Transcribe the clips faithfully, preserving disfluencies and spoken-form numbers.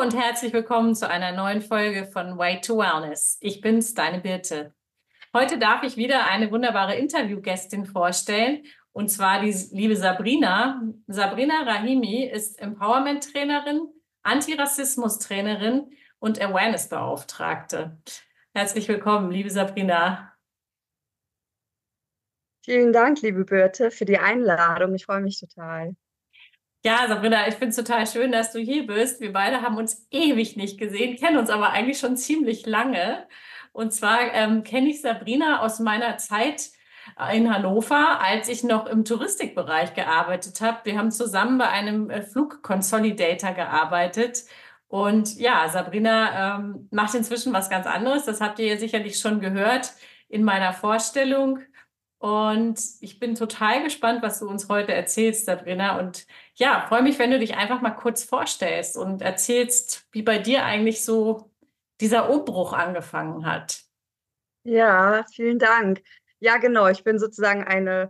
und herzlich willkommen zu einer neuen Folge von Way to Wellness. Ich bin's, deine Birte. Heute darf ich wieder eine wunderbare Interviewgästin vorstellen, und zwar die liebe Sabrina. Sabrina Rahimi ist Empowerment-Trainerin, Antirassismus-Trainerin und Awareness-Beauftragte. Herzlich willkommen, liebe Sabrina. Vielen Dank, liebe Birte, für die Einladung. Ich freue mich total. Ja, Sabrina, ich finde es total schön, dass du hier bist. Wir beide haben uns ewig nicht gesehen, kennen uns aber eigentlich schon ziemlich lange. Und zwar ähm, kenne ich Sabrina aus meiner Zeit äh, in Hannover, als ich noch im Touristikbereich gearbeitet habe. Wir haben zusammen bei einem äh, Flugconsolidator gearbeitet. Und ja, Sabrina ähm, macht inzwischen was ganz anderes. Das habt ihr ja sicherlich schon gehört in meiner Vorstellung. Und ich bin total gespannt, was du uns heute erzählst, Sabrina. Und ja, freue mich, wenn du dich einfach mal kurz vorstellst und erzählst, wie bei dir eigentlich so dieser Umbruch angefangen hat. Ja, vielen Dank. Ja, genau. Ich bin sozusagen eine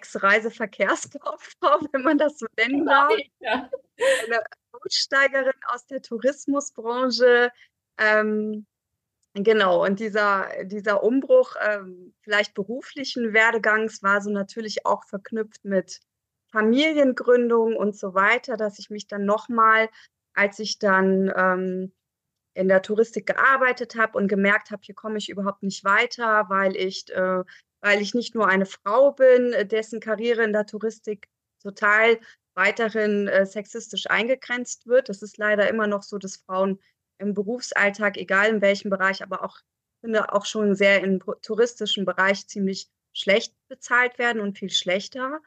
Ex-Reiseverkehrskauffrau, wenn man das so nennen Genau, darf. ja. Eine Aussteigerin aus der Tourismusbranche. Ähm, genau. Und dieser, dieser Umbruch, ähm, vielleicht beruflichen Werdegangs, war so natürlich auch verknüpft mit Familiengründung und so weiter, dass ich mich dann nochmal, als ich dann ähm, in der Touristik gearbeitet habe und gemerkt habe, hier komme ich überhaupt nicht weiter, weil ich, äh, weil ich nicht nur eine Frau bin, äh, dessen Karriere in der Touristik total weiterhin äh, sexistisch eingegrenzt wird. Das ist leider immer noch so, dass Frauen im Berufsalltag, egal in welchem Bereich, aber auch, finde auch schon sehr im touristischen Bereich ziemlich schlecht bezahlt werden und viel schlechter.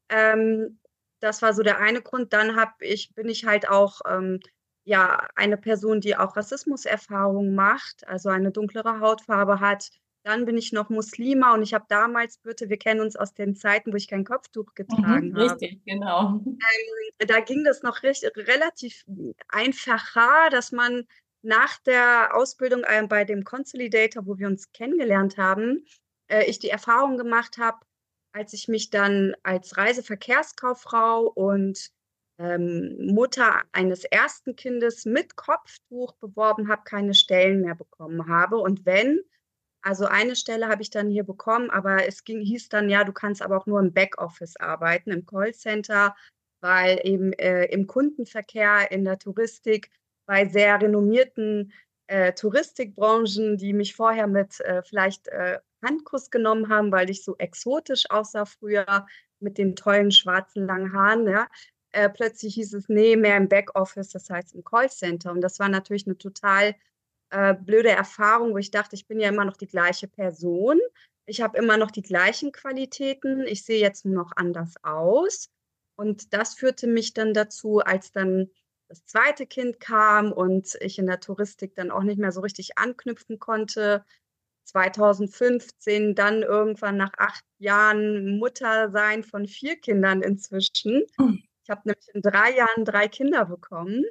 Ähm, Das war so der eine Grund. Dann hab ich, bin ich halt auch ähm, ja, eine Person, die auch Rassismuserfahrungen macht, also eine dunklere Hautfarbe hat. Dann bin ich noch Muslima und ich habe damals, bitte, wir kennen uns aus den Zeiten, wo ich kein Kopftuch Mhm, getragen habe. richtig, genau. Da ging das noch recht, relativ einfacher, dass man nach der Ausbildung äh, bei dem Consolidator, wo wir uns kennengelernt haben, äh, ich die Erfahrung gemacht habe, als ich mich dann als Reiseverkehrskauffrau und ähm, Mutter eines ersten Kindes mit Kopftuch beworben habe, keine Stellen mehr bekommen habe. Und wenn, also eine Stelle habe ich dann hier bekommen, aber es ging, hieß dann, ja, du kannst aber auch nur im Backoffice arbeiten, im Callcenter, weil eben äh, im Kundenverkehr, in der Touristik, bei sehr renommierten äh, Touristikbranchen, die mich vorher mit äh, vielleicht äh, Handkuss genommen haben, weil ich so exotisch aussah früher mit den tollen schwarzen langen Haaren, ja. Äh, plötzlich hieß es, nee, mehr im Backoffice, das heißt im Callcenter. Und das war natürlich eine total äh, blöde Erfahrung, wo ich dachte, ich bin ja immer noch die gleiche Person. Ich habe immer noch die gleichen Qualitäten. Ich sehe jetzt nur noch anders aus. Und das führte mich dann dazu, als dann das zweite Kind kam und ich in der Touristik dann auch nicht mehr so richtig anknüpfen konnte. zwanzig fünfzehn dann irgendwann nach acht Jahren Mutter sein von vier Kindern inzwischen. Ich habe nämlich in drei Jahren drei Kinder bekommen.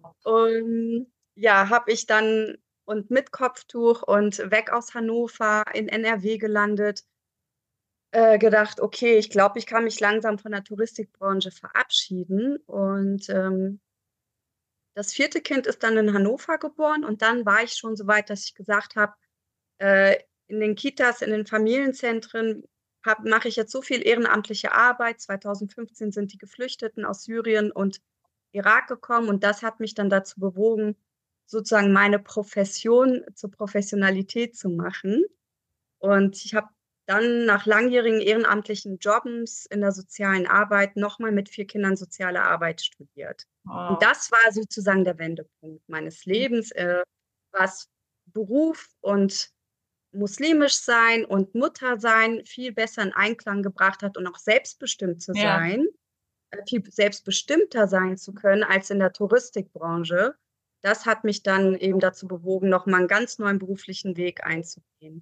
Und ja, habe ich dann und mit Kopftuch und weg aus Hannover in N R W gelandet, äh, gedacht, okay, ich glaube, ich kann mich langsam von der Touristikbranche verabschieden. Und ähm, das vierte Kind ist dann in Hannover geboren und dann war ich schon so weit, dass ich gesagt habe, äh, in den Kitas, in den Familienzentren hab, mache ich jetzt so viel ehrenamtliche Arbeit. zwanzig fünfzehn sind die Geflüchteten aus Syrien und Irak gekommen und das hat mich dann dazu bewogen, sozusagen meine Profession zur Professionalität zu machen. Und ich habe dann nach langjährigen ehrenamtlichen Jobs in der sozialen Arbeit nochmal mit vier Kindern soziale Arbeit studiert. Und Wow. das war sozusagen der Wendepunkt meines Lebens, äh, was Beruf und muslimisch sein und Mutter sein viel besser in Einklang gebracht hat und auch selbstbestimmt zu Ja. sein, äh, viel selbstbestimmter sein zu können als in der Touristikbranche. Das hat mich dann eben dazu bewogen, nochmal einen ganz neuen beruflichen Weg einzugehen.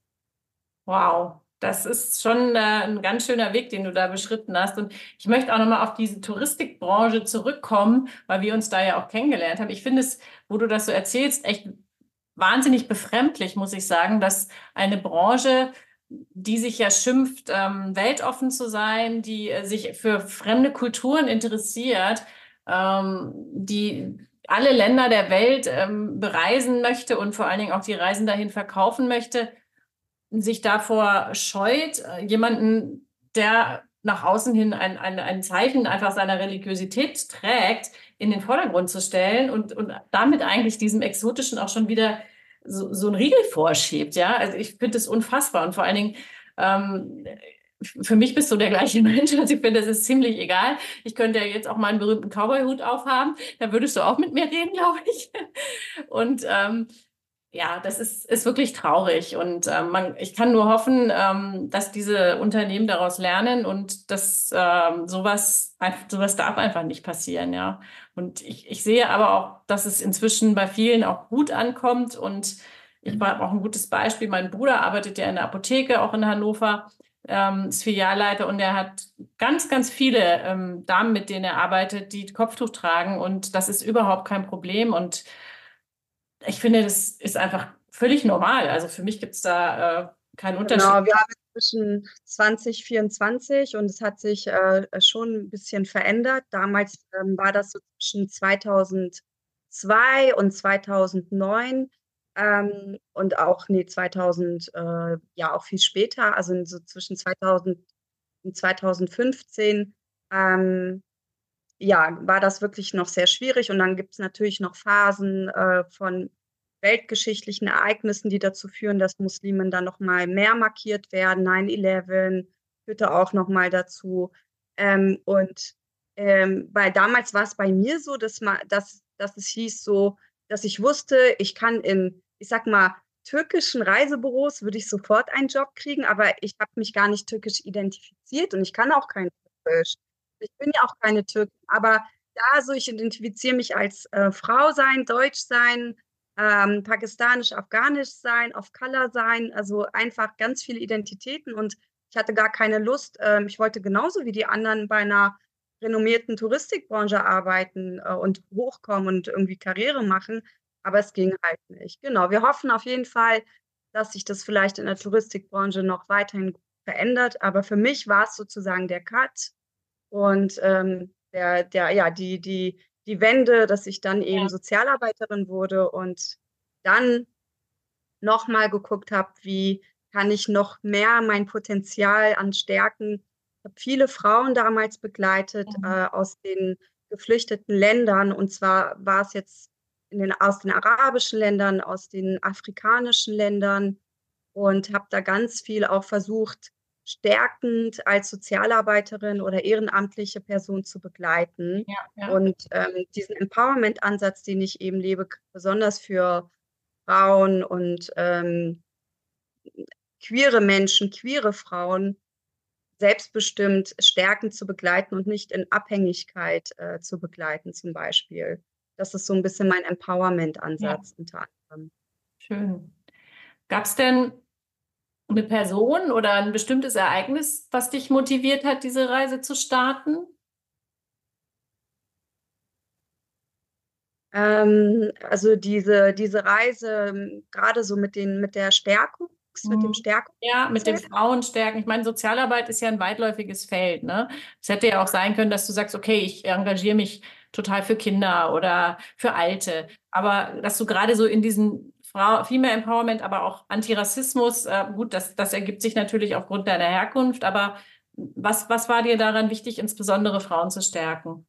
Wow, das ist schon äh, ein ganz schöner Weg, den du da beschritten hast. Und ich möchte auch nochmal auf diese Touristikbranche zurückkommen, weil wir uns da ja auch kennengelernt haben. Ich finde es, wo du das so erzählst, echt wahnsinnig befremdlich, muss ich sagen, dass eine Branche, die sich ja schimpft, ähm, weltoffen zu sein, die äh, sich für fremde Kulturen interessiert, ähm, die alle Länder der Welt ähm, bereisen möchte und vor allen Dingen auch die Reisen dahin verkaufen möchte, sich davor scheut, äh, jemanden, der nach außen hin ein, ein, ein Zeichen einfach seiner Religiosität trägt, in den Vordergrund zu stellen und, und damit eigentlich diesem Exotischen auch schon wieder so, so einen Riegel vorschiebt. Ja, also ich finde es unfassbar und vor allen Dingen ähm, für mich bist du der gleiche Mensch. Also ich finde, das ist ziemlich egal. Ich könnte ja jetzt auch mal einen berühmten Cowboy-Hut aufhaben. Da würdest du auch mit mir reden, glaube ich. Und ähm, ja, das ist, ist wirklich traurig. Und ähm, man, ich kann nur hoffen, ähm, dass diese Unternehmen daraus lernen und dass ähm, sowas, einfach- sowas darf einfach nicht passieren, ja. Und ich, ich sehe aber auch, dass es inzwischen bei vielen auch gut ankommt. Und ich war auch ein gutes Beispiel. Mein Bruder arbeitet ja in der Apotheke, auch in Hannover, ähm, ist Filialleiter und er hat ganz, ganz viele ähm, Damen, mit denen er arbeitet, die Kopftuch tragen. Und das ist überhaupt kein Problem. Und ich finde, das ist einfach völlig normal. Also für mich gibt es da äh, keinen Unterschied. Genau, wir haben inzwischen zwanzig vierundzwanzig und es hat sich äh, schon ein bisschen verändert. Damals ähm, war das so zwischen zweitausendzwei und zweitausendneun ähm, und auch, nee, zweitausend, äh, ja, auch viel später, also so zwischen zweitausend und zweitausendfünfzehn, ähm, ja, war das wirklich noch sehr schwierig. Und dann gibt es natürlich noch Phasen äh, von weltgeschichtlichen Ereignissen, die dazu führen, dass Muslime dann noch mal mehr markiert werden. neun elf führte auch noch mal dazu. Ähm, und ähm, weil damals war es bei mir so, dass, ma, dass, dass es hieß so, dass ich wusste, ich kann in, ich sag mal, türkischen Reisebüros würde ich sofort einen Job kriegen, aber ich habe mich gar nicht türkisch identifiziert und ich kann auch kein Türkisch. Ich bin ja auch keine Türkin, aber da so, ich identifiziere mich als äh, Frau sein, Deutsch sein, ähm, pakistanisch, afghanisch sein, auf Color sein, also einfach ganz viele Identitäten und ich hatte gar keine Lust. Ähm, ich wollte genauso wie die anderen bei einer renommierten Touristikbranche arbeiten äh, und hochkommen und irgendwie Karriere machen, aber es ging halt nicht. Genau, wir hoffen auf jeden Fall, dass sich das vielleicht in der Touristikbranche noch weiterhin verändert, aber für mich war es sozusagen der Cut und ähm, der, der, ja, die, die, die Wende, dass ich dann eben Ja, Sozialarbeiterin wurde und dann nochmal geguckt habe, wie kann ich noch mehr mein Potenzial an Stärken. Ich habe viele Frauen damals begleitet äh, aus den geflüchteten Ländern und zwar war es jetzt in den, aus den arabischen Ländern, aus den afrikanischen Ländern und habe da ganz viel auch versucht, stärkend als Sozialarbeiterin oder ehrenamtliche Person zu begleiten. ja, ja. Und ähm, diesen Empowerment-Ansatz, den ich eben lebe, besonders für Frauen und ähm, queere Menschen, queere Frauen, selbstbestimmt stärkend zu begleiten und nicht in Abhängigkeit äh, zu begleiten, zum Beispiel. Das ist so ein bisschen mein Ja, Empowerment-Ansatz unter anderem. schön. Gab es denn eine Person oder ein bestimmtes Ereignis, was dich motiviert hat, diese Reise zu starten? Ähm, also diese, diese Reise, ähm, gerade so mit den, mit der Stärkung, mit dem Mhm. Ja, mit dem Stärkungskonzept. Frauenstärken. Ich meine, Sozialarbeit ist ja ein weitläufiges Feld, ne? Es hätte ja auch sein können, dass du sagst, okay, ich engagiere mich total für Kinder oder für Alte. Aber dass du gerade so in diesen Frau, Female Empowerment, aber auch Antirassismus, äh, gut, das, das ergibt sich natürlich aufgrund deiner Herkunft, aber was, was war dir daran wichtig, insbesondere Frauen zu stärken?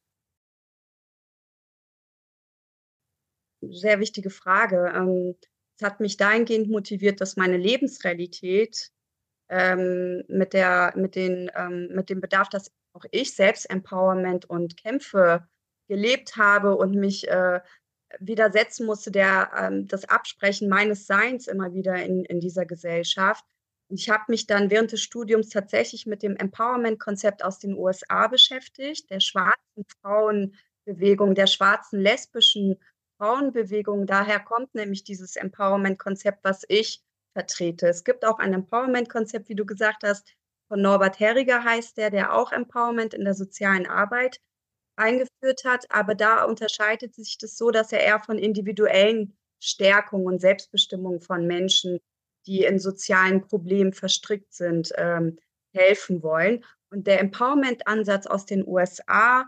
Sehr wichtige Frage. Ähm, es hat mich dahingehend motiviert, dass meine Lebensrealität ähm, mit der, mit den, ähm, mit dem Bedarf, dass auch ich selbst Empowerment und Kämpfe gelebt habe und mich äh, widersetzen musste, der, ähm, das Absprechen meines Seins immer wieder in, in dieser Gesellschaft. Und ich habe mich dann während des Studiums tatsächlich mit dem Empowerment-Konzept aus den U S A beschäftigt, der schwarzen Frauenbewegung, der schwarzen lesbischen Frauenbewegung. Daher kommt nämlich dieses Empowerment-Konzept, was ich vertrete. Es gibt auch ein Empowerment-Konzept, wie du gesagt hast, von Norbert Herriger heißt der, der auch Empowerment in der sozialen Arbeit eingeführt hat. Aber da unterscheidet sich das so, dass er eher von individuellen Stärkung und Selbstbestimmung von Menschen, die in sozialen Problemen verstrickt sind, ähm, helfen wollen. Und der Empowerment-Ansatz aus den U S A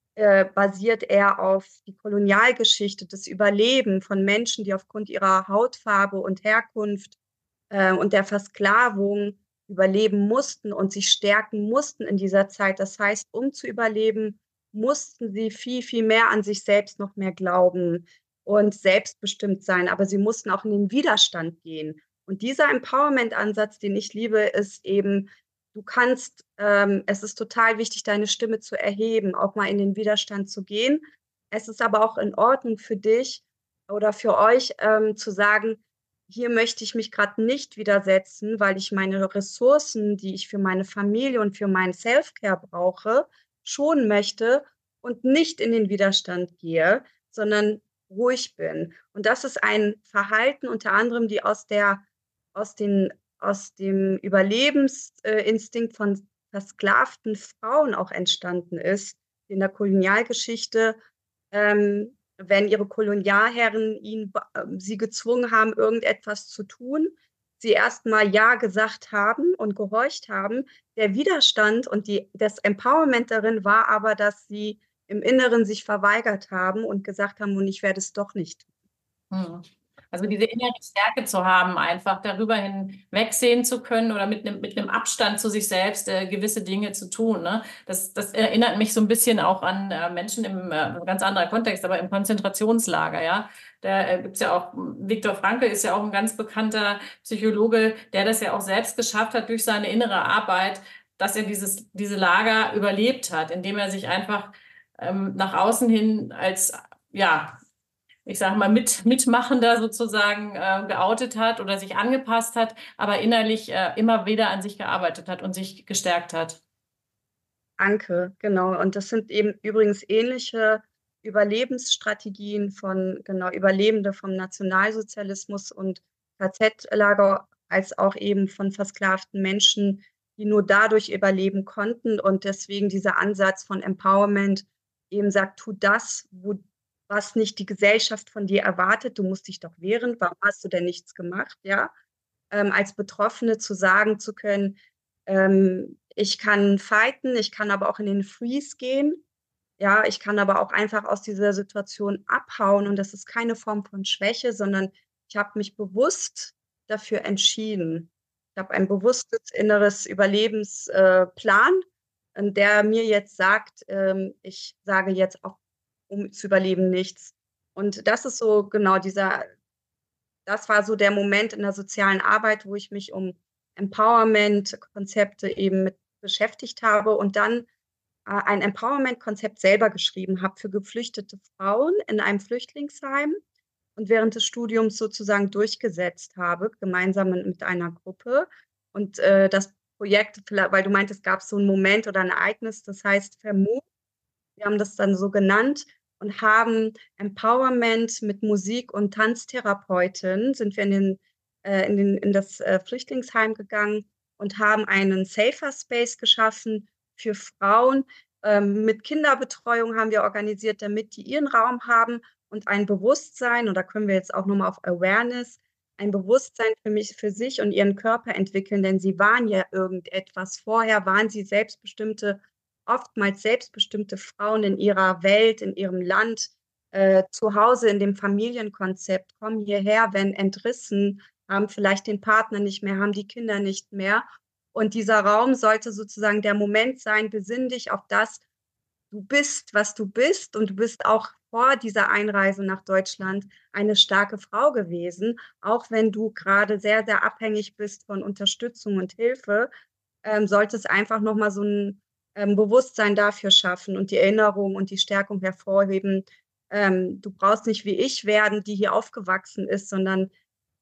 äh, basiert er auf die Kolonialgeschichte, das Überleben von Menschen, die aufgrund ihrer Hautfarbe und Herkunft äh, und der Versklavung überleben mussten und sich stärken mussten in dieser Zeit. Das heißt, um zu überleben, mussten sie viel, viel mehr an sich selbst noch mehr glauben und selbstbestimmt sein, aber sie mussten auch in den Widerstand gehen. Und dieser Empowerment-Ansatz, den ich liebe, ist eben, du kannst, ähm, es ist total wichtig, deine Stimme zu erheben, auch mal in den Widerstand zu gehen. Es ist aber auch in Ordnung für dich oder für euch, ähm, zu sagen, hier möchte ich mich gerade nicht widersetzen, weil ich meine Ressourcen, die ich für meine Familie und für mein Self-Care brauche, schonen möchte und nicht in den Widerstand gehe, sondern ruhig bin. Und das ist ein Verhalten unter anderem, die aus der aus den aus dem Überlebensinstinkt von versklavten Frauen auch entstanden ist in der Kolonialgeschichte, ähm, wenn ihre Kolonialherren ihn, äh, sie gezwungen haben, irgendetwas zu tun, sie erst mal ja gesagt haben und gehorcht haben. Der Widerstand und die, das Empowerment darin war aber, dass sie im Inneren sich verweigert haben und gesagt haben, und ich werde es doch nicht tun. Hm. Also diese innere Stärke zu haben, einfach darüber hinwegsehen zu können oder mit einem, mit einem Abstand zu sich selbst äh, gewisse Dinge zu tun. Ne? Das, das erinnert mich so ein bisschen auch an äh, Menschen im äh, ganz anderer Kontext, aber im Konzentrationslager, ja. Da äh, gibt's ja auch, Viktor Frankl ist ja auch ein ganz bekannter Psychologe, der das ja auch selbst geschafft hat durch seine innere Arbeit, dass er dieses, diese Lager überlebt hat, indem er sich einfach ähm, nach außen hin als, ja, ich sage mal, mit, Mitmachender sozusagen äh, geoutet hat oder sich angepasst hat, aber innerlich äh, immer wieder an sich gearbeitet hat und sich gestärkt hat. Anke, genau. Und das sind eben übrigens ähnliche Überlebensstrategien von, genau, Überlebende vom Nationalsozialismus und K Z-Lager, als auch eben von versklavten Menschen, die nur dadurch überleben konnten. Und deswegen dieser Ansatz von Empowerment eben sagt, tu das, wo, was nicht die Gesellschaft von dir erwartet. Du musst dich doch wehren. Warum hast du denn nichts gemacht? Ja, ähm, als Betroffene zu sagen zu können, ähm, ich kann fighten, ich kann aber auch in den Freeze gehen. Ja, ich kann aber auch einfach aus dieser Situation abhauen und das ist keine Form von Schwäche, sondern ich habe mich bewusst dafür entschieden. Ich habe ein bewusstes inneres Überlebensplan, äh, Plan, ähm, der mir jetzt sagt, ähm, ich sage jetzt auch, um zu überleben, nichts. Und das ist so genau dieser, das war so der Moment in der sozialen Arbeit, wo ich mich um Empowerment-Konzepte eben mit beschäftigt habe und dann äh, ein Empowerment-Konzept selber geschrieben habe für geflüchtete Frauen in einem Flüchtlingsheim und während des Studiums sozusagen durchgesetzt habe, gemeinsam mit einer Gruppe. Und äh, das Projekt, weil du meintest, gab es so einen Moment oder ein Ereignis, das heißt Vermut, wir haben das dann so genannt und haben Empowerment mit Musik- und Tanztherapeutin, sind wir in, den, äh, in, den, in das äh, Flüchtlingsheim gegangen und haben einen Safer Space geschaffen für Frauen. Ähm, mit Kinderbetreuung haben wir organisiert, damit die ihren Raum haben und ein Bewusstsein, und da können wir jetzt auch nochmal auf Awareness, ein Bewusstsein für mich, für sich und ihren Körper entwickeln, denn sie waren ja irgendetwas. Vorher waren sie selbstbestimmte, oftmals selbstbestimmte Frauen in ihrer Welt, in ihrem Land, äh, zu Hause in dem Familienkonzept, kommen hierher, wenn entrissen, haben vielleicht den Partner nicht mehr, haben die Kinder nicht mehr. Und dieser Raum sollte sozusagen der Moment sein, besinn dich auf das, du bist, was du bist. Und du bist auch vor dieser Einreise nach Deutschland eine starke Frau gewesen, auch wenn du gerade sehr, sehr abhängig bist von Unterstützung und Hilfe, ähm, sollte es einfach nochmal so ein ähm, Bewusstsein dafür schaffen und die Erinnerung und die Stärkung hervorheben. Ähm, du brauchst nicht wie ich werden, die hier aufgewachsen ist, sondern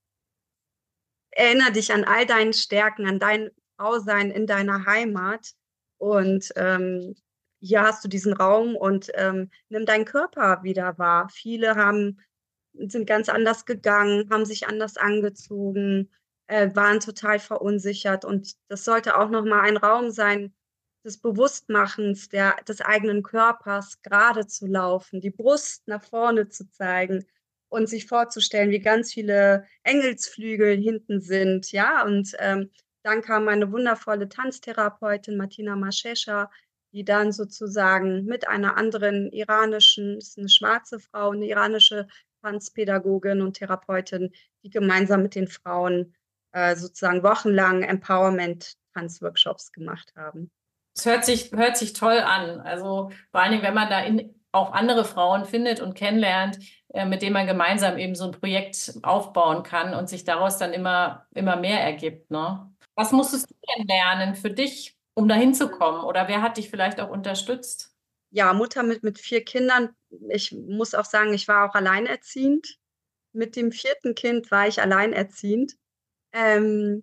erinnere dich an all deinen Stärken, an dein Frausein in deiner Heimat. Und ähm, hier hast du diesen Raum und ähm, nimm deinen Körper wieder wahr. Viele haben, sind ganz anders gegangen, haben sich anders angezogen, äh, waren total verunsichert. Und das sollte auch nochmal ein Raum sein des Bewusstmachens der, des eigenen Körpers, gerade zu laufen, die Brust nach vorne zu zeigen und sich vorzustellen, wie ganz viele Engelsflügel hinten sind, ja, und ähm, dann kam meine wundervolle Tanztherapeutin Martina Maschescha, die dann sozusagen mit einer anderen iranischen, ist eine schwarze Frau, eine iranische Tanzpädagogin und Therapeutin, die gemeinsam mit den Frauen äh, sozusagen wochenlang Empowerment-Tanzworkshops gemacht haben. Es hört sich, hört sich toll an. Also vor allen Dingen, wenn man da in, auch andere Frauen findet und kennenlernt, äh, mit denen man gemeinsam eben so ein Projekt aufbauen kann und sich daraus dann immer, immer mehr ergibt, ne? Was musstest du denn lernen für dich, um da hinzukommen? Oder wer hat dich vielleicht auch unterstützt? Ja, Mutter mit, mit vier Kindern. Ich muss auch sagen, ich war auch alleinerziehend. Mit dem vierten Kind war ich alleinerziehend. Ähm,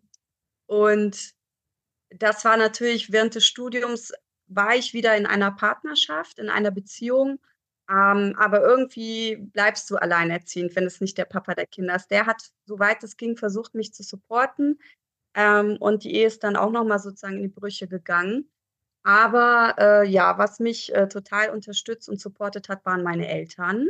und das war natürlich während des Studiums, war ich wieder in einer Partnerschaft, in einer Beziehung. Ähm, aber irgendwie bleibst du alleinerziehend, wenn es nicht der Papa der Kinder ist. Der hat, soweit es ging, versucht, mich zu supporten. Ähm, und die Ehe ist dann auch nochmal sozusagen in die Brüche gegangen. Aber äh, ja, was mich äh, total unterstützt und supportet hat, waren meine Eltern,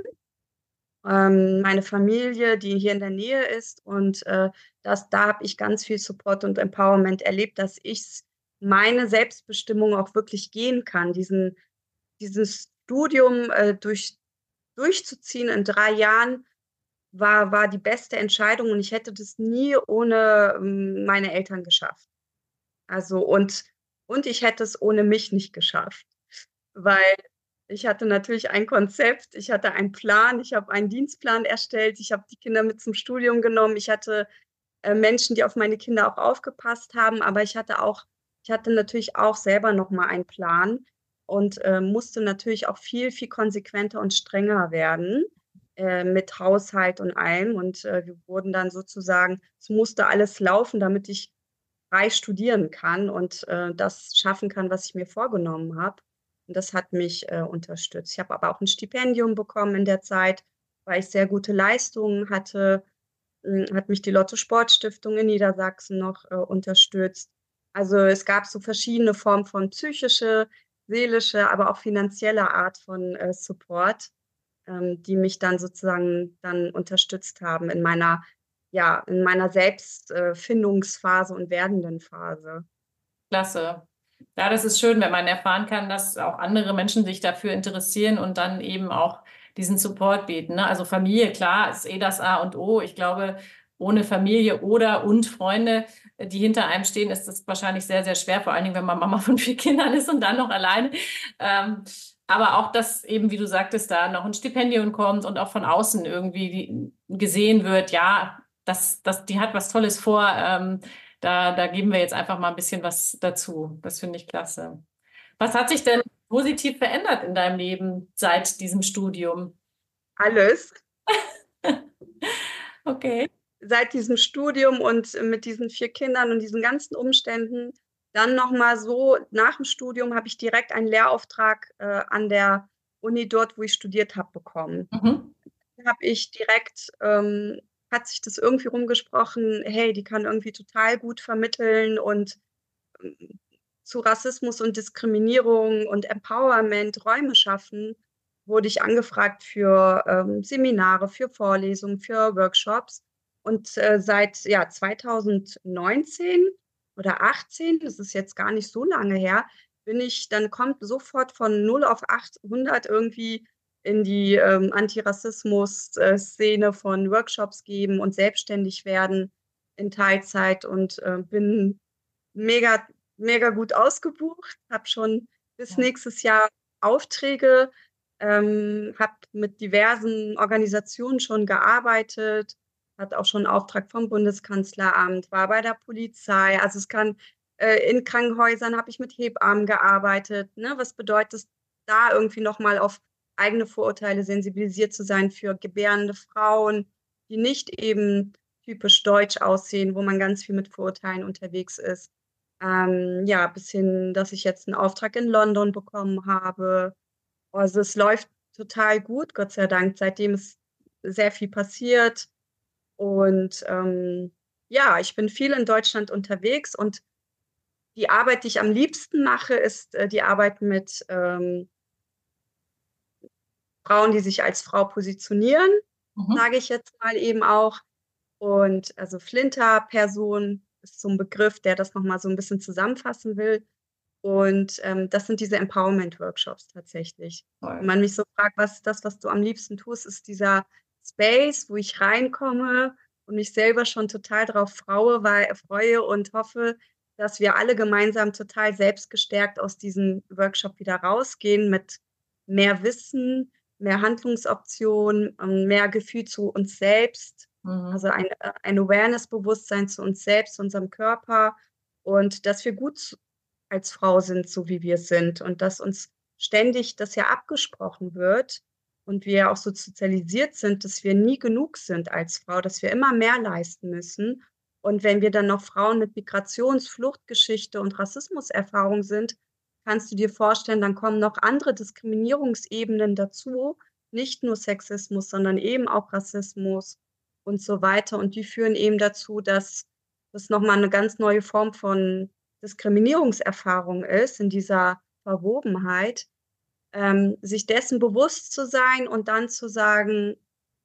ähm, meine Familie, die hier in der Nähe ist. Und äh, das, da habe ich ganz viel Support und Empowerment erlebt, dass ich meine Selbstbestimmung auch wirklich gehen kann, diesen, dieses Studium äh, durch, durchzuziehen in drei Jahren. War, war die beste Entscheidung und ich hätte das nie ohne ähm, meine Eltern geschafft. Also und, und ich hätte es ohne mich nicht geschafft, weil ich hatte natürlich ein Konzept, ich hatte einen Plan, ich habe einen Dienstplan erstellt, ich habe die Kinder mit zum Studium genommen, ich hatte äh, Menschen, die auf meine Kinder auch aufgepasst haben, aber ich hatte auch, ich hatte natürlich auch selber nochmal einen Plan und äh, musste natürlich auch viel, viel konsequenter und strenger werden äh, mit Haushalt und allem. Und äh, wir wurden dann sozusagen, es musste alles laufen, damit ich frei studieren kann und äh, das schaffen kann, was ich mir vorgenommen habe. Und das hat mich äh, unterstützt. Ich habe aber auch ein Stipendium bekommen in der Zeit, weil ich sehr gute Leistungen hatte. Hm, hat mich die Lotto Sport Stiftung in Niedersachsen noch äh, unterstützt. Also es gab so verschiedene Formen von psychische, seelische, aber auch finanzieller Art von äh, Support, ähm, die mich dann sozusagen dann unterstützt haben in meiner, ja, in meiner Selbstfindungsphase und werdenden Phase. Klasse. Ja, das ist schön, wenn man erfahren kann, dass auch andere Menschen sich dafür interessieren und dann eben auch diesen Support bieten, ne? Also Familie, klar, ist eh das A und O. Ich glaube, ohne Familie oder und Freunde, die hinter einem stehen, ist das wahrscheinlich sehr, sehr schwer, vor allen Dingen, wenn man Mama von vier Kindern ist und dann noch alleine. Ähm, aber auch, dass eben, wie du sagtest, da noch ein Stipendium kommt und auch von außen irgendwie die, gesehen wird, ja, das, das, die hat was Tolles vor. Ähm, da, da geben wir jetzt einfach mal ein bisschen was dazu. Das finde ich klasse. Was hat sich denn positiv verändert in deinem Leben seit diesem Studium? Alles Okay. seit diesem Studium und mit diesen vier Kindern und diesen ganzen Umständen. Dann nochmal so, nach dem Studium habe ich direkt einen Lehrauftrag äh, an der Uni dort, wo ich studiert habe, bekommen. Mhm. Habe ich direkt, ähm, hat sich das irgendwie rumgesprochen, hey, die kann irgendwie total gut vermitteln und ähm, zu Rassismus und Diskriminierung und Empowerment Räume schaffen, wurde ich angefragt für ähm, Seminare, für Vorlesungen, für Workshops. Und äh, seit ja, zwanzig neunzehn oder achtzehn, das ist jetzt gar nicht so lange her, bin ich, dann kommt sofort von null auf achthundert irgendwie in die ähm, Antirassismus-Szene von Workshops geben und selbstständig werden in Teilzeit und äh, bin mega, mega gut ausgebucht, habe schon bis Ja. nächstes Jahr Aufträge, ähm, habe mit diversen Organisationen schon gearbeitet, hatte auch schon einen Auftrag vom Bundeskanzleramt, war bei der Polizei. Also es kann äh, in Krankenhäusern habe ich mit Hebammen gearbeitet. Ne? Was bedeutet es, da irgendwie nochmal auf eigene Vorurteile sensibilisiert zu sein für gebärende Frauen, die nicht eben typisch deutsch aussehen, wo man ganz viel mit Vorurteilen unterwegs ist. Ähm, ja, bis hin, dass ich jetzt einen Auftrag in London bekommen habe. Also es läuft total gut, Gott sei Dank. Seitdem ist sehr viel passiert. Und ähm, ja, ich bin viel in Deutschland unterwegs und die Arbeit, die ich am liebsten mache, ist äh, die Arbeit mit ähm, Frauen, die sich als Frau positionieren, Mhm. sage ich jetzt mal eben auch. Und also Flinter-Person ist so ein Begriff, der das nochmal so ein bisschen zusammenfassen will. Und ähm, das sind diese Empowerment-Workshops tatsächlich. Wenn Toll. man mich so fragt, was ist das, was du am liebsten tust, ist dieser Space, wo ich reinkomme und mich selber schon total drauf freue, weil, freue und hoffe, dass wir alle gemeinsam total selbstgestärkt aus diesem Workshop wieder rausgehen mit mehr Wissen, mehr Handlungsoptionen, ähm, mehr Gefühl zu uns selbst, Mhm. also ein, äh, ein Awareness-Bewusstsein zu uns selbst, unserem Körper und dass wir gut zu- als Frau sind, so wie wir sind und dass uns ständig das ja abgesprochen wird und wir auch so sozialisiert sind, dass wir nie genug sind als Frau, dass wir immer mehr leisten müssen. Und wenn wir dann noch Frauen mit Migrations-, Fluchtgeschichte und Rassismuserfahrung sind, kannst du dir vorstellen, dann kommen noch andere Diskriminierungsebenen dazu, nicht nur Sexismus, sondern eben auch Rassismus und so weiter. Und die führen eben dazu, dass das nochmal eine ganz neue Form von Diskriminierungserfahrung ist, in dieser Verwobenheit, ähm, sich dessen bewusst zu sein und dann zu sagen,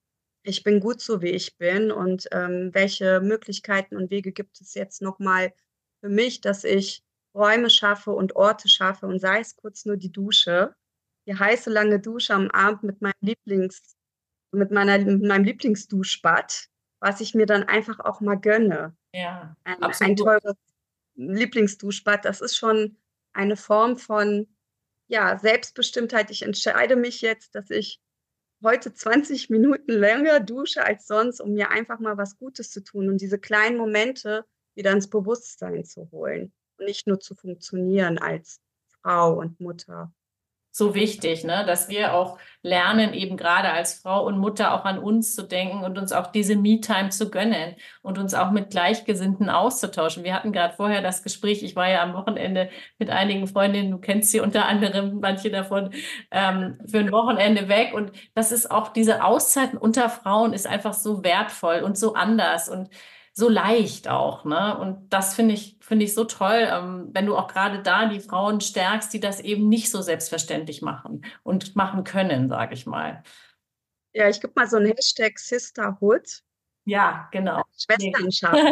ich bin gut so, wie ich bin und ähm, welche Möglichkeiten und Wege gibt es jetzt nochmal für mich, dass ich Räume schaffe und Orte schaffe und sei es kurz nur die Dusche, die heiße lange Dusche am Abend mit meinem Lieblings, mit meiner, mit meinem Lieblingsduschbad, was ich mir dann einfach auch mal gönne. Ja, Ein, ein absolut. teures Lieblingsduschbad, das ist schon eine Form von, ja, Selbstbestimmtheit. Ich entscheide mich jetzt, dass ich heute zwanzig Minuten länger dusche als sonst, um mir einfach mal was Gutes zu tun und diese kleinen Momente wieder ins Bewusstsein zu holen und nicht nur zu funktionieren als Frau und Mutter. So wichtig, ne, dass wir auch lernen, eben gerade als Frau und Mutter auch an uns zu denken und uns auch diese Me-Time zu gönnen und uns auch mit Gleichgesinnten auszutauschen. Wir hatten gerade vorher das Gespräch, ich war ja am Wochenende mit einigen Freundinnen, du kennst sie unter anderem, manche davon, ähm, für ein Wochenende weg. Und das ist auch diese Auszeiten unter Frauen ist einfach so wertvoll und so anders und so leicht auch, ne? Und das finde ich, finde ich so toll, ähm, wenn du auch gerade da die Frauen stärkst, die das eben nicht so selbstverständlich machen und machen können, sage ich mal. Ja, ich gebe mal so einen Hashtag Sisterhood, Ja, genau. Nee. Schwesternschaft.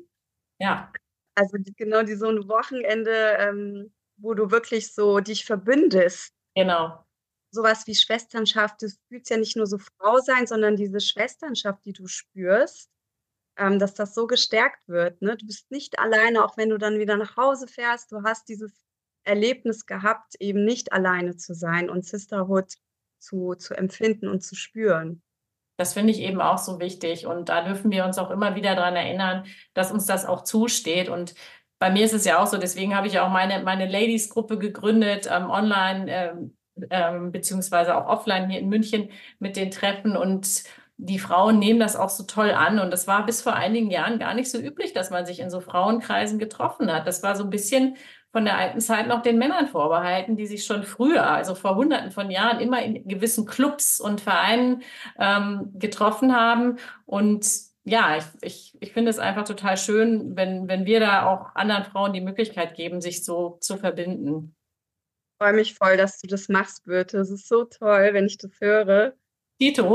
Ja, Also die, genau die so ein Wochenende, ähm, wo du wirklich so dich verbündest. genau. Sowas wie Schwesternschaft, du fühlst ja nicht nur so Frau sein, sondern diese Schwesternschaft, die du spürst, ähm, dass das so gestärkt wird. Ne? Du bist nicht alleine, auch wenn du dann wieder nach Hause fährst. Du hast dieses Erlebnis gehabt, eben nicht alleine zu sein und Sisterhood zu, zu empfinden und zu spüren. Das finde ich eben auch so wichtig. Und da dürfen wir uns auch immer wieder daran erinnern, dass uns das auch zusteht. Und bei mir ist es ja auch so, deswegen habe ich auch meine, meine Ladies-Gruppe gegründet, ähm, online, ähm, ähm, beziehungsweise auch offline hier in München mit den Treffen. Und die Frauen nehmen das auch so toll an. Und das war bis vor einigen Jahren gar nicht so üblich, dass man sich in so Frauenkreisen getroffen hat. Das war so ein bisschen von der alten Zeit noch den Männern vorbehalten, die sich schon früher, also vor Hunderten von Jahren, immer in gewissen Clubs und Vereinen ähm, getroffen haben. Und ja, ich, ich, ich finde es einfach total schön, wenn, wenn wir da auch anderen Frauen die Möglichkeit geben, sich so zu verbinden. Ich freue mich voll, dass du das machst, Birte. Es ist so toll, wenn ich das höre. Tito,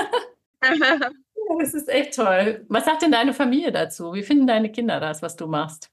das ist echt toll. Was sagt denn deine Familie dazu? Wie finden deine Kinder das, was du machst?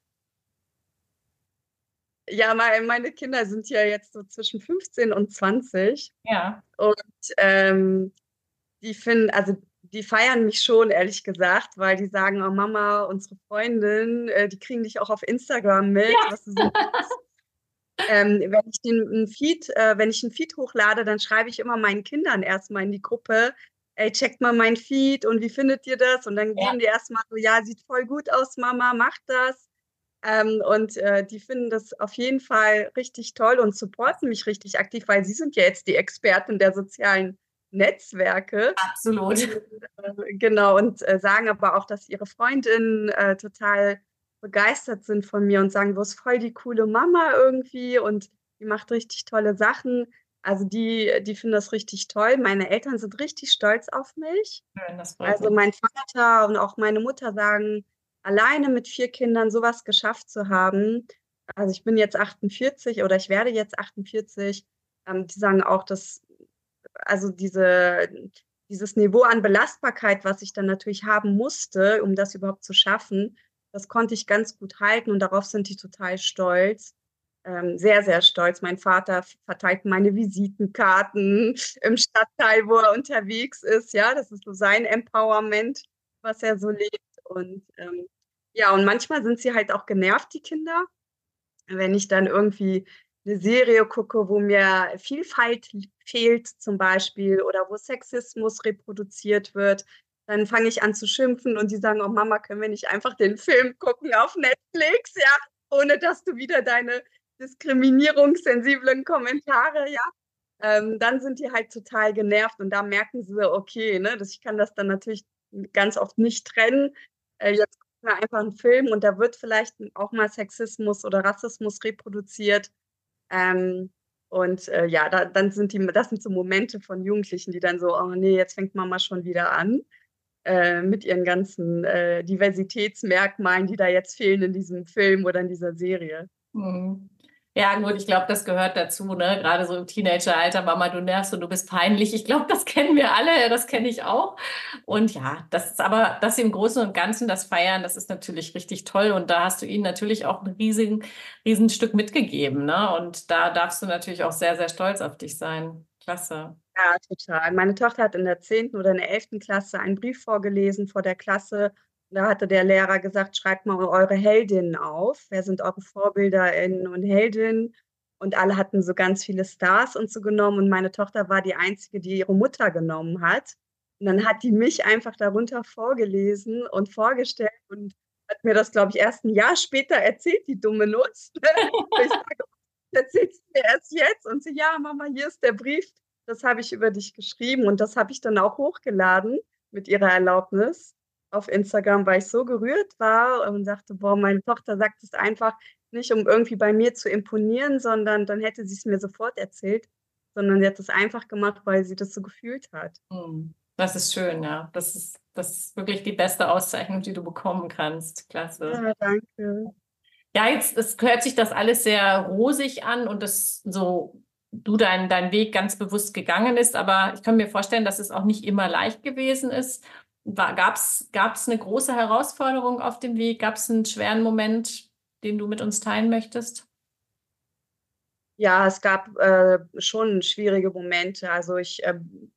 Ja, mein, meine Kinder sind ja jetzt so zwischen fünfzehn und zwanzig Ja, und ähm, die finden, also die feiern mich schon, ehrlich gesagt, weil die sagen, oh Mama, unsere Freundin, äh, die kriegen dich auch auf Instagram mit, ja, was du so machst. Ähm, wenn ich den einen Feed, äh, wenn ich einen Feed hochlade, dann schreibe ich immer meinen Kindern erstmal in die Gruppe, ey, checkt mal mein Feed und wie findet ihr das? Und dann ja. geben die erstmal so, ja, sieht voll gut aus, Mama, macht das. Ähm, und äh, die finden das auf jeden Fall richtig toll und supporten mich richtig aktiv, weil sie sind ja jetzt die Experten der sozialen Netzwerke. Absolut. Äh, genau, und äh, sagen aber auch, dass ihre Freundinnen äh, total begeistert sind von mir und sagen, du bist voll die coole Mama irgendwie und die macht richtig tolle Sachen. Also die, die finden das richtig toll. Meine Eltern sind richtig stolz auf mich. Schön, das freut Also mich. mein Vater und auch meine Mutter sagen, alleine mit vier Kindern sowas geschafft zu haben. Also ich bin jetzt achtundvierzig oder ich werde jetzt achtundvierzig. Ähm, die sagen auch, dass also diese, dieses Niveau an Belastbarkeit, was ich dann natürlich haben musste, um das überhaupt zu schaffen, das konnte ich ganz gut halten und darauf sind die total stolz. ähm, sehr, sehr stolz. Mein Vater verteilt meine Visitenkarten im Stadtteil, wo er unterwegs ist. Ja, das ist so sein Empowerment, was er so lebt. Und ähm, ja, und manchmal sind sie halt auch genervt, die Kinder, wenn ich dann irgendwie eine Serie gucke, wo mir Vielfalt fehlt zum Beispiel oder wo Sexismus reproduziert wird, dann fange ich an zu schimpfen und die sagen, oh Mama, können wir nicht einfach den Film gucken auf Netflix, ja, ohne dass du wieder deine diskriminierungssensiblen Kommentare, ja. Ähm, dann sind die halt total genervt und da merken sie, okay, ne, dass ich kann das dann natürlich ganz oft nicht trennen. Äh, jetzt gucken wir einfach einen Film und da wird vielleicht auch mal Sexismus oder Rassismus reproduziert. Ähm, und äh, ja, da, dann sind die, das sind so Momente von Jugendlichen, die dann so, oh nee, jetzt fängt Mama schon wieder an äh, mit ihren ganzen äh, Diversitätsmerkmalen, die da jetzt fehlen in diesem Film oder in dieser Serie. Mhm. Ja, gut, ich glaube, das gehört dazu, ne? Gerade so im Teenageralter, Mama, du nervst und du bist peinlich. Ich glaube, das kennen wir alle, das kenne ich auch. Und ja, das ist aber, dass sie im Großen und Ganzen das feiern, das ist natürlich richtig toll. Und da hast du ihnen natürlich auch ein riesen, riesen Stück mitgegeben, ne? Und da darfst du natürlich auch sehr, sehr stolz auf dich sein. Klasse. Ja, total. Meine Tochter hat in der zehnten oder in der elften Klasse einen Brief vorgelesen vor der Klasse. Da hatte der Lehrer gesagt, schreibt mal eure Heldinnen auf. Wer sind eure VorbilderInnen und Heldinnen? Und alle hatten so ganz viele Stars und so genommen. Und meine Tochter war die Einzige, die ihre Mutter genommen hat. Und dann hat die mich einfach darunter vorgelesen und vorgestellt und hat mir das, glaube ich, erst ein Jahr später erzählt, die dumme Nuss. Ich sage, erzählst du mir erst jetzt? Und sie, ja, Mama, hier ist der Brief, das habe ich über dich geschrieben und das habe ich dann auch hochgeladen mit ihrer Erlaubnis auf Instagram, weil ich so gerührt war und sagte, boah, meine Tochter sagt es einfach nicht, um irgendwie bei mir zu imponieren, sondern dann hätte sie es mir sofort erzählt, sondern sie hat es einfach gemacht, weil sie das so gefühlt hat. Hm. Das ist schön, ja. Das ist, das ist wirklich die beste Auszeichnung, die du bekommen kannst. Klasse. Ja, danke. Ja, jetzt es hört sich das alles sehr rosig an und das so du dein, dein Weg ganz bewusst gegangen ist, aber ich kann mir vorstellen, dass es auch nicht immer leicht gewesen ist. War, gab's, gab's eine große Herausforderung auf dem Weg? Gab es einen schweren Moment, den du mit uns teilen möchtest? Ja, es gab äh, schon schwierige Momente. Also ich ähm,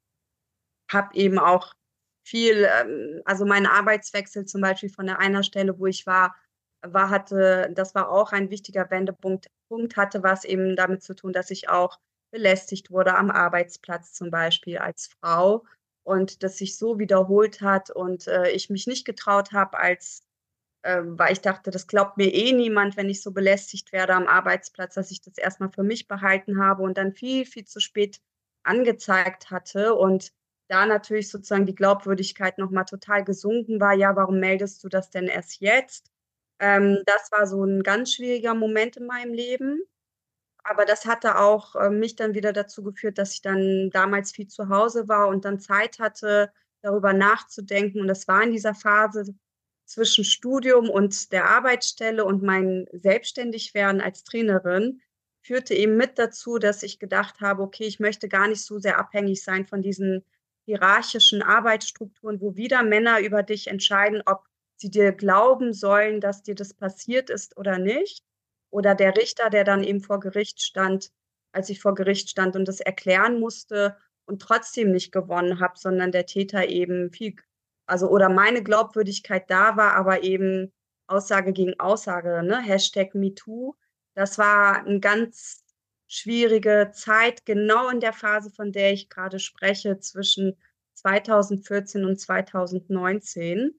habe eben auch viel, ähm, also meinen Arbeitswechsel zum Beispiel von der einer Stelle, wo ich war, war hatte, das war auch ein wichtiger Wendepunkt, Punkt hatte was eben damit zu tun, dass ich auch belästigt wurde am Arbeitsplatz zum Beispiel als Frau und das sich so wiederholt hat und äh, ich mich nicht getraut habe als ähm, weil ich dachte, das glaubt mir eh niemand, wenn ich so belästigt werde am Arbeitsplatz, dass ich das erstmal für mich behalten habe und dann viel, viel zu spät angezeigt hatte und da natürlich sozusagen die Glaubwürdigkeit nochmal total gesunken war. Ja, warum meldest du das denn erst jetzt? Ähm, das war so ein ganz schwieriger Moment in meinem Leben. Aber das hatte auch äh, mich dann wieder dazu geführt, dass ich dann damals viel zu Hause war und dann Zeit hatte, darüber nachzudenken. Und das war in dieser Phase zwischen Studium und der Arbeitsstelle und mein Selbstständigwerden als Trainerin, führte eben mit dazu, dass ich gedacht habe, okay, ich möchte gar nicht so sehr abhängig sein von diesen hierarchischen Arbeitsstrukturen, wo wieder Männer über dich entscheiden, ob sie dir glauben sollen, dass dir das passiert ist oder nicht oder der Richter, der dann eben vor Gericht stand, als ich vor Gericht stand und das erklären musste und trotzdem nicht gewonnen habe, sondern der Täter eben viel, also oder meine Glaubwürdigkeit da war, aber eben Aussage gegen Aussage, ne? Hashtag MeToo. Das war eine ganz schwierige Zeit, genau in der Phase, von der ich gerade spreche, zwischen zweitausendvierzehn und zweitausendneunzehn,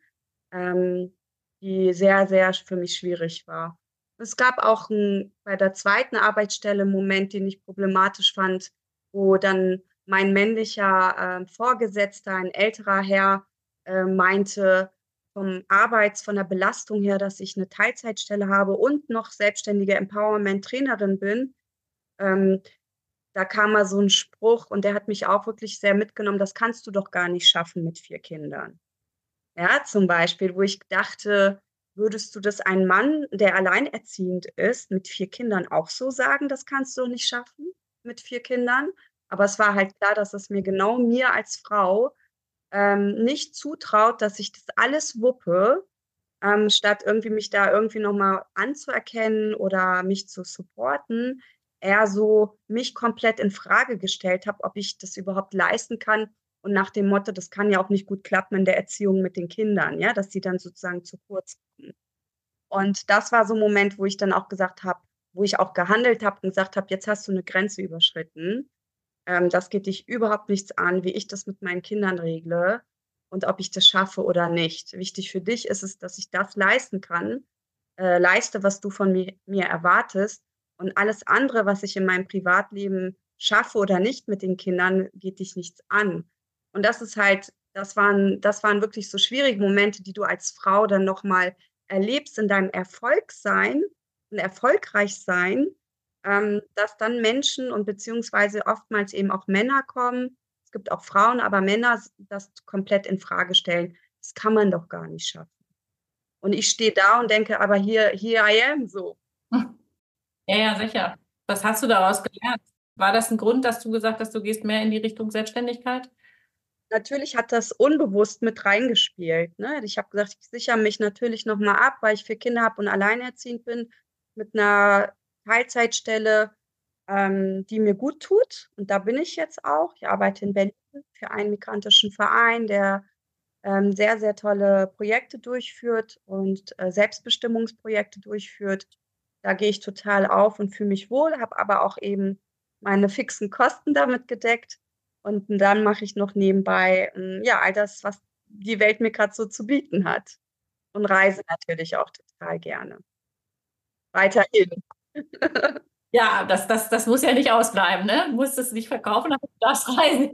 ähm, die sehr, sehr für mich schwierig war. Es gab auch 'n bei der zweiten Arbeitsstelle 'n Moment, den ich problematisch fand, wo dann mein männlicher, ähm, Vorgesetzter, ein älterer Herr, äh, meinte, vom Arbeits von der Belastung her, dass ich 'ne Teilzeitstelle habe und noch selbstständige Empowerment-Trainerin bin. Ähm, Da kam mal so 'n Spruch und der hat mich auch wirklich sehr mitgenommen: „Das kannst du doch gar nicht schaffen mit vier Kindern." Ja, zum Beispiel, wo ich dachte, würdest du das einem Mann, der alleinerziehend ist, mit vier Kindern auch so sagen: „Das kannst du doch nicht schaffen mit vier Kindern?" Aber es war halt klar, dass es mir genau mir als Frau, ähm, nicht zutraut, dass ich das alles wuppe ähm, statt irgendwie mich da irgendwie noch mal anzuerkennen oder mich zu supporten, eher so mich komplett in Frage gestellt habe, ob ich das überhaupt leisten kann und nach dem Motto: „Das kann ja auch nicht gut klappen in der Erziehung mit den Kindern“, ja, dass die dann sozusagen zu kurz kommen. Und das war so 'n Moment, wo ich dann auch gesagt habe wo ich auch gehandelt habe und gesagt habe: „Jetzt hast du 'ne Grenze überschritten. Ähm, das geht dich überhaupt nichts an, wie ich das mit meinen Kindern regle und ob ich das schaffe oder nicht. Wichtig für dich ist es, dass ich das leisten kann äh, leiste, was du von mi mir erwartest und alles andere, was ich in meinem Privatleben schaffe oder nicht mit den Kindern, geht dich nichts an.“ Und das ist halt das waren das waren wirklich so schwierige Momente, die du als Frau dann noch mal erlebst in deinem Erfolgsein und Erfolgreichsein, ähm, dass dann Menschen und beziehungsweise oftmals eben auch Männer kommen. Es gibt auch Frauen, aber Männer s das komplett infrage stellen. Das kann man doch gar nicht schaffen. Und ich stehe da und denke: „Aber here here I am“, so. Hm. Ja, ja, sicher. Was hast du daraus gelernt? War das 'n Grund, dass du gesagt hast, du gehst mehr in die Richtung Selbstständigkeit? Natürlich hat das unbewusst mit reingespielt, ne? Ich habe gesagt, ich sichere mich natürlich noch mal ab, weil ich vier Kinder habe und alleinerziehend bin, mit 'ner Teilzeitstelle, ähm, die mir guttut. Und da bin ich jetzt auch. Ich arbeite in Berlin für einen migrantischen Verein, der, ähm, sehr, sehr tolle Projekte durchführt und, äh, Selbstbestimmungsprojekte durchführt. Da gehe ich total auf und fühle mich wohl, habe aber auch eben meine fixen Kosten damit gedeckt. Und dann mache ich noch nebenbei, hm, ja, all das, was die Welt mir grad so zu bieten hat und reise natürlich auch total gerne. Weiterhin. Ja, das das das muss ja nicht ausbleiben, ne? Du musst es nicht verkaufen, aber du darfst reisen.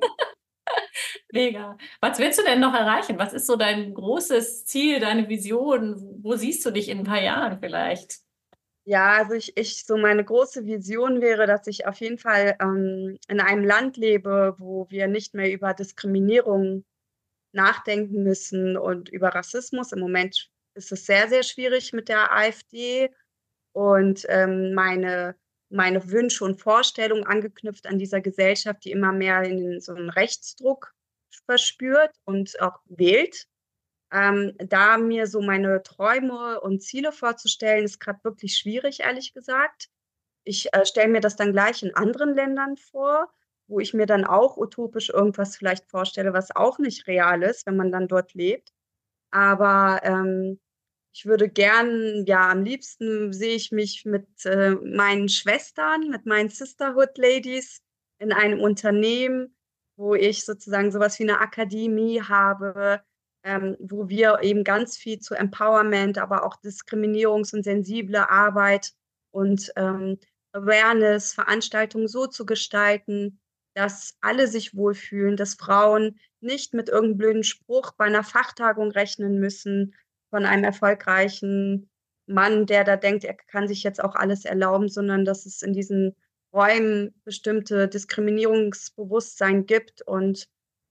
Mega. Was willst du denn noch erreichen? Was ist so dein großes Ziel, deine Vision? W wo siehst du dich in 'n paar Jahren vielleicht? Ja, also ich ich so meine große Vision wäre, dass ich auf jeden Fall, ähm, in einem Land lebe, wo wir nicht mehr über Diskriminierung nachdenken müssen und über Rassismus. Im Moment ist es sehr, sehr schwierig mit der AfD und, ähm, meine meine Wünsche und Vorstellungen angeknüpft an dieser Gesellschaft, die immer mehr in so 'n Rechtsdruck verspürt und auch wählt. Ähm, da mir so meine Träume und Ziele vorzustellen, ist grad wirklich schwierig, ehrlich gesagt. Ich, äh, stelle mir das dann gleich in anderen Ländern vor, wo ich mir dann auch utopisch irgendwas vielleicht vorstelle, was auch nicht real ist, wenn man dann dort lebt. Aber, ähm, ich würde gern ja, am liebsten sehe ich mich mit, äh, meinen Schwestern, mit meinen Sisterhood Ladies in einem Unternehmen, wo ich sozusagen so was wie 'ne Akademie habe, ähm, wo wir eben ganz viel zu Empowerment, aber auch diskriminierungs und sensible Arbeit und, ähm, Awareness-Veranstaltungen so zu gestalten, dass alle sich wohlfühlen, dass Frauen nicht mit irgend 'nem blöden Spruch bei 'ner Fachtagung rechnen müssen von einem erfolgreichen Mann, der da denkt, er kann sich jetzt auch alles erlauben, sondern dass es in diesen Räumen bestimmte Diskriminierungsbewusstsein gibt und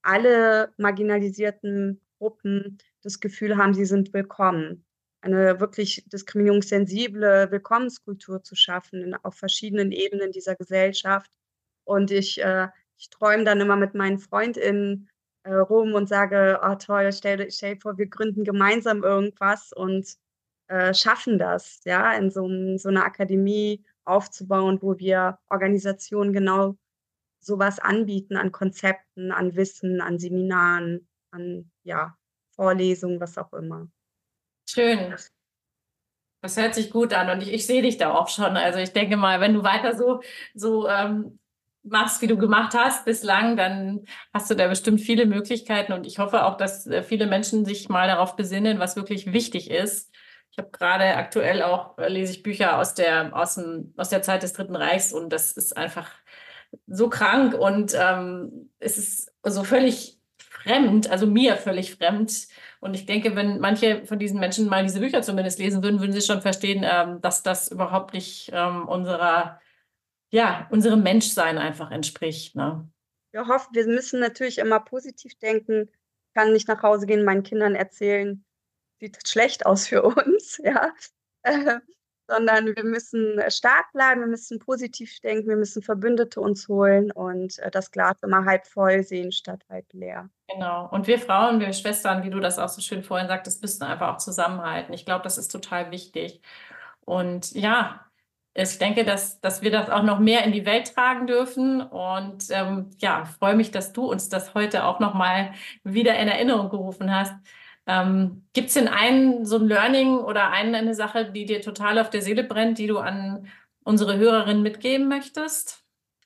alle marginalisierten Gruppen das Gefühl haben, sie sind willkommen. Eine wirklich diskriminierungssensible Willkommenskultur zu schaffen in auf verschiedenen Ebenen dieser Gesellschaft. Und ich äh, ich träume dann immer mit meinen Freundinnen, äh, rum und sage: „Oh toll, stell di stell dir vor, wir gründen gemeinsam irgendwas und, äh, schaffen das“, ja, in so 'n so 'ner Akademie aufzubauen, wo wir Organisationen genau so was anbieten an Konzepten, an Wissen, an Seminaren, an, ja, Vorlesungen, was auch immer. Schön. Das hört sich gut an und ich ich sehe dich da auch schon. Also, ich denke mal, wenn du weiter so so, ähm, machst, wie du gemacht hast bislang, dann hast du da bestimmt viele Möglichkeiten und ich hoffe auch, dass, äh, viele Menschen sich mal darauf besinnen, was wirklich wichtig ist. Ich habe grade aktuell auch äh, lese ich Bücher aus der aus'm aus der Zeit des Dritten Reichs und das ist einfach so krank und, ähm, es ist so völlig fremd, also mir völlig fremd. Und ich denke, wenn manche von diesen Menschen mal diese Bücher zumindest lesen würden, würden sie schon verstehen, ähm, dass das überhaupt nicht, ähm, unserer ja, unserem Menschsein einfach entspricht, ne? Wir hoffen wir müssen natürlich immer positiv denken. Kann nicht nach Hause gehen, meinen Kindern erzählen: „Sieht schlecht aus für uns“, ja? Äh, sondern wir müssen äh, stark bleiben, wir müssen positiv denken, wir müssen Verbündete uns holen und äh, das Glas immer halb voll sehen statt halb leer. Genau. Und wir Frauen, wir Schwestern, wie du das auch so schön vorhin sagtest, müssen einfach auch zusammenhalten. Ich glaube, das ist total wichtig. Und ja, ich denke, dass, dass wir das auch noch mehr in die Welt tragen dürfen. Und ähm, ja, freue mich, dass du uns das heute auch noch mal wieder in Erinnerung gerufen hast. Ähm, gibt es denn einen, so ein Learning oder eine, eine Sache, die dir total auf der Seele brennt, die du an unsere Hörerinnen mitgeben möchtest?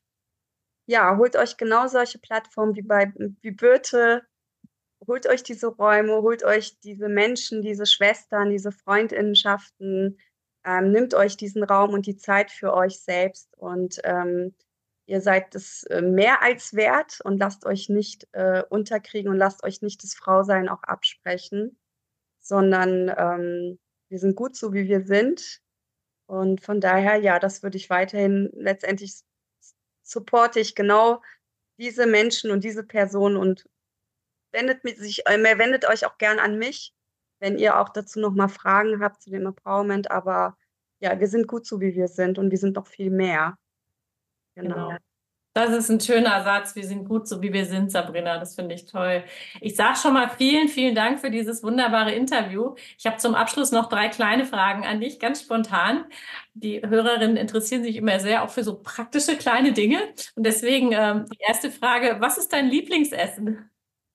Ja, holt euch genau solche Plattformen wie bei wie Birte, holt euch diese Räume, holt euch diese Menschen, diese Schwestern, diese Freundinnenschaften, ähm, nimmt euch diesen Raum und die Zeit für euch selbst und ähm, ihr seid es äh, mehr als wert und lasst euch nicht äh, unterkriegen und lasst euch nicht das Frausein auch absprechen, sondern ähm, wir sind gut so, wie wir sind. Und von daher, ja, das würde ich weiterhin letztendlich supporte ich genau diese Menschen und diese Personen und wendet mit sich, äh, wendet euch auch gern an mich, wenn ihr auch dazu nochmal Fragen habt zu dem Empowerment. Aber ja, wir sind gut so, wie wir sind und wir sind noch viel mehr. Genau. Genau. Das ist ein schöner Satz. Wir sind gut, so wie wir sind, Sabrina. Das finde ich toll. Ich sage schon mal vielen, vielen Dank für dieses wunderbare Interview. Ich habe zum Abschluss noch drei kleine Fragen an dich, ganz spontan. Die Hörerinnen interessieren sich immer sehr auch für so praktische kleine Dinge. Und deswegen ähm, die erste Frage, was ist dein Lieblingsessen?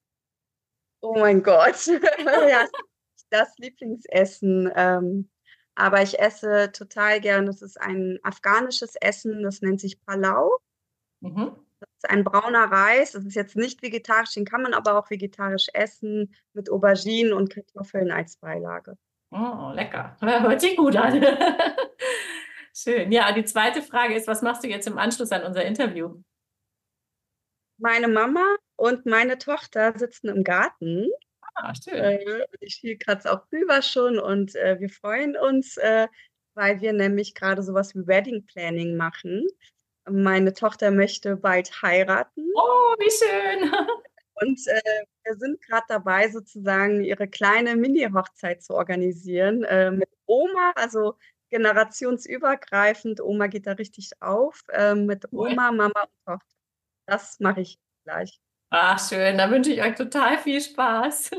Oh mein Gott. Ja, das Lieblingsessen. Ähm, aber ich esse total gern. Das ist ein afghanisches Essen, das nennt sich Palau. Mhm. Das ist ein brauner Reis. Das ist jetzt nicht vegetarisch, den kann man aber auch vegetarisch essen mit Auberginen und Kartoffeln als Beilage. Oh, lecker. Hört sich gut an. Schön. Ja, die zweite Frage ist, was machst du jetzt im Anschluss an unser Interview? Meine Mama und meine Tochter sitzen im Garten. Ah, schön. Äh, ich schiel gerade auch rüber schon und äh, wir freuen uns, äh, weil wir nämlich gerade sowas wie Wedding Planning machen. Meine Tochter möchte bald heiraten Oh, wie schön. und äh, wir sind gerade dabei, sozusagen ihre kleine Mini-Hochzeit zu organisieren äh, mit Oma, also generationsübergreifend. Oma geht da richtig auf, äh, mit Cool. Oma, Mama und Tochter. Das mache ich gleich. Ach, schön. Da wünsche ich euch total viel Spaß.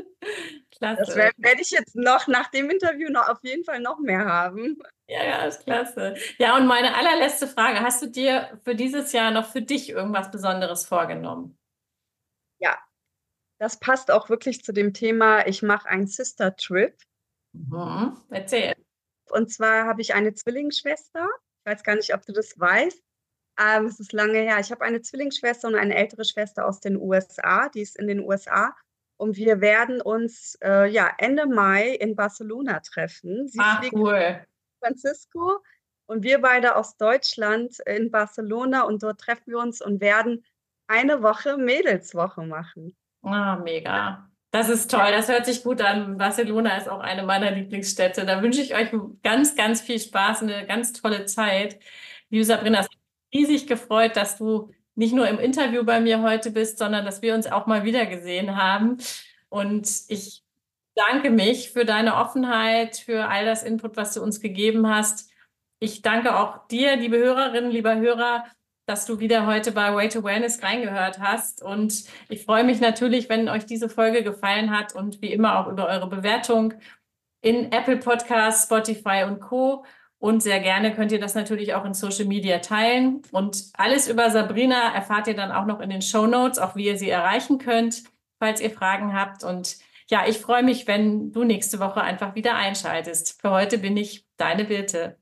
Das Klasse. werde werd ich jetzt noch nach dem Interview noch auf jeden Fall noch mehr haben. Ja, ja, ist klasse. Ja, und meine allerletzte Frage. Hast du dir für dieses Jahr noch für dich irgendwas Besonderes vorgenommen? Ja, das passt auch wirklich zu dem Thema. Ich mache einen Sister Trip. Mhm. Erzähl. Und zwar habe ich eine Zwillingsschwester. Ich weiß gar nicht, ob du das weißt. Ähm, es ist lange her. Ich habe eine Zwillingsschwester und eine ältere Schwester aus den U S A. Die ist in den U S A. Und wir werden uns äh, ja, Ende Mai in Barcelona treffen. Sie Ach, fliegt cool. nach Francisco und wir beide aus Deutschland in Barcelona. Und dort treffen wir uns und werden eine Woche Mädelswoche machen. Ah, mega. Das ist Ja, toll. Das hört sich gut an. Barcelona ist auch eine meiner Lieblingsstädte. Da wünsche ich euch ganz, ganz viel Spaß, eine ganz tolle Zeit. Liebe Sabrina, es hat mich riesig gefreut, dass du nicht nur im Interview bei mir heute bist, sondern dass wir uns auch mal wieder gesehen haben. Und ich danke mich für deine Offenheit, für all das Input, was du uns gegeben hast. Ich danke auch dir, liebe Hörerinnen, lieber Hörer, dass du wieder heute bei Way to Wellness reingehört hast. Und ich freue mich natürlich, wenn euch diese Folge gefallen hat und wie immer auch über eure Bewertung in Apple Podcasts, Spotify und Co. Und sehr gerne könnt ihr das natürlich auch in Social Media teilen. Und alles über Sabrina erfahrt ihr dann auch noch in den Show Notes, auch wie ihr sie erreichen könnt, falls ihr Fragen habt. Und ja, ich freue mich, wenn du nächste Woche einfach wieder einschaltest. Für heute bin ich deine Birte.